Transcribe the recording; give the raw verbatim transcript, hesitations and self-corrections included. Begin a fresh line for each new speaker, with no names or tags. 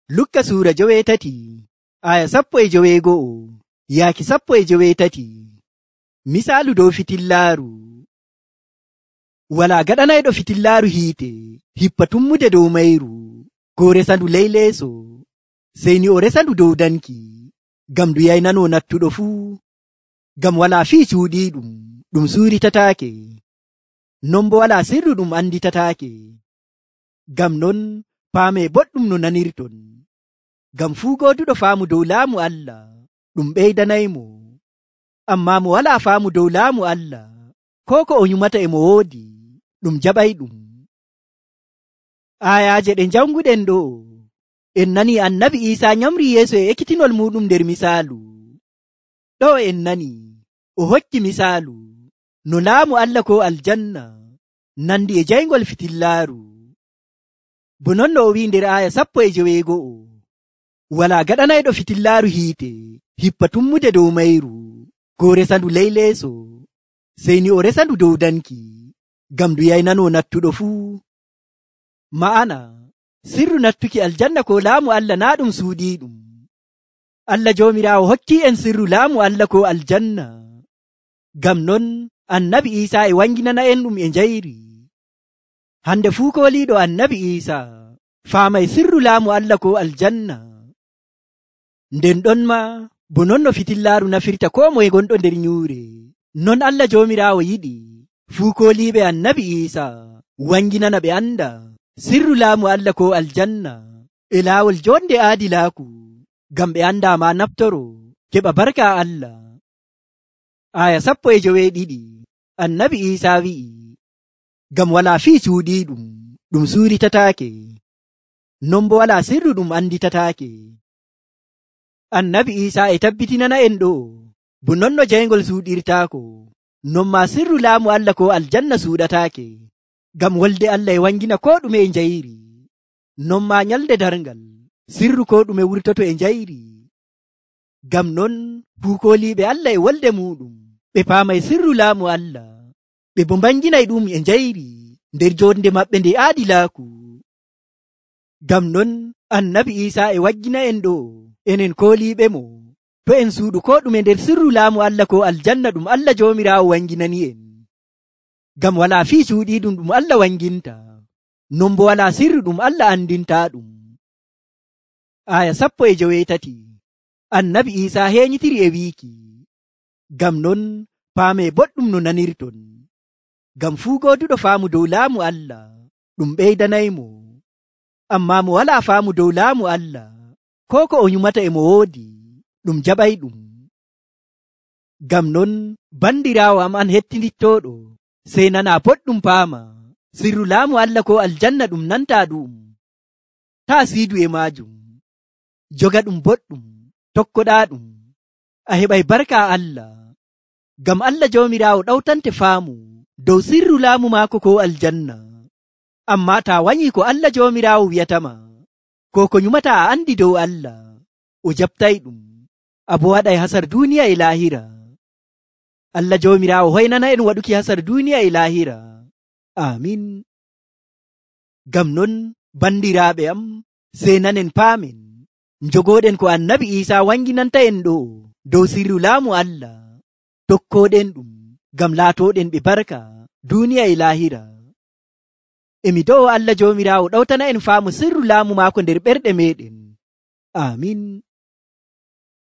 Lukka suura joweetati aya sappo e joweego'o yaaki sappo e joweetati misaalu dow fitillaaru. Walaa gaɗanayɗo fitillaaru hiite hippa tummude dow mayru ko resandu ley leeso sey ni o resandu dow danki ngam ndu yaynano nattuɗo fuu, ngam walaa fii cuuɗiiɗum ɗum suuritataake, non bo walaa sirru ɗum anditataake. Ngam non paame boɗɗum no nanirton, ngam fuu gooduɗo faamu dow laamu Allah ɗum ɓeydanaymo, ammaa mo walaa faamu dow laamu Allah ko ko o nyumata e mo woodi ɗum jaɓay ɗum. Ayaaje ɗe janguɗen ɗo en nani annabi Isaa nyamri yeeso e ekkitinol muɗum nder misaalu. Ɗo en nani o hokki misaalu no laamu Allah ko aljanna nandi e jaygol fitillaaru. Bo non no o wi nder aya sappo e joweego'o, walaa gaɗanayɗo fitillaaru hiite hippa tummude dow mayru ko resandu ley leeso sey ni o resandu dow danki ngam ndu yaynano nattuɗo fuu. Ma'ana sirru nattuki aljanna ko laamu Allah na ɗum suuɗiiɗum. Allah joomiraawo hokki en sirru laamu Allah ko aljanna. Ngam non annabi Isaa e wanginana en ɗum e njayri. Hande fuu kooliiɗo annabi Isaa faamay sirru laamu Allah ko aljanna. Nden ɗon ma bo non no fitillaaru nafirta ko moye gonɗo nder nyuure, non Allah joomiraawo yiɗi fuu kooliiɓe annabi Isaa wanginana ɓe anda sirru laamu Allah ko aljanna e laawol jonde aadilaaku, ngam ɓe anda ma naftoro keɓa barka Allah. Aya sappo e joweeɗiɗi annabi Isaa wi'i, ngam walaa fii cuuɗiiɗum ɗum suuritataake, non bo walaa sirru ɗum anditataake. Annabi Isaa e tabbitinana en ɗo bo non no jaygol suuɗirtaako, non ma sirru laamu Allah ko aljanna suuɗataake, ngam wolde Allah e wangina ko ɗume e njayri, non ma nyalde darngal sirru ko ɗume wurtoto e njayri. Ngam non fuu kooliiɓe Allah e wolde muɗum ɓe paamay sirru laamu Allah, ɓe bo mbanginay ɗum e njayri nder jonde maɓɓe nde aadilaaku. Ngam non annabi Isaa e waggina en ɗo enen kooliiɓe mo to en suuɗu ko ɗume nder sirru laamu Allah ko aljanna ɗum Allah joomiraawo wanginani en, ngam walaa fii cuuɗiiɗum ɗum Allah wanginta, non bo walaa sirru ɗum Allah andinta ɗum. Aya sappo e joweetati annabi Isaa heeñitiri e wiiki, ngam non paame boɗɗum no nanirton, ngam fuu gooduɗo faamu dow laamu Allah ɗum ɓeydanaymo, ammaa mo walaa faamu dow laamu Allah ko ko o nyumata e mo woodi ɗum jaɓay ɗum. Ngam non bandiraawo am an hettinittooɗo, sey nana boɗɗum paama sirru laamu Allah ko aljanna ɗum nanta ɗum. Taa siidu e maajum, joga ɗum boɗɗum, tokkoɗa ɗum, a heɓay barka Allah, ngam Allah joomiraawo ɗawtante faamu dow sirru laamu maako ko aljanna. Amma taa wanyi ko Allah joomiraawo wi'atama ko ko nyumata a andi dow Allah, o jaɓtay ɗum, abo waɗay hasar duniya e lahira. Allah joomiraawo hoynana en waɗuki hasar duniya e lahira. Amin. Ngam non bandiraaɓe am, sey nanen paamen njogoɗen ko annabi Isaa wanginanta en ɗo dow sirru laamu Allah, tokkoɗen ɗum ngam laatoɗen ɓe barka duniya e lahira. Emi do'o Allah joomiraawo ɗawtana en faamu sirru laamu maako nder ɓerɗe meɗen. Amin.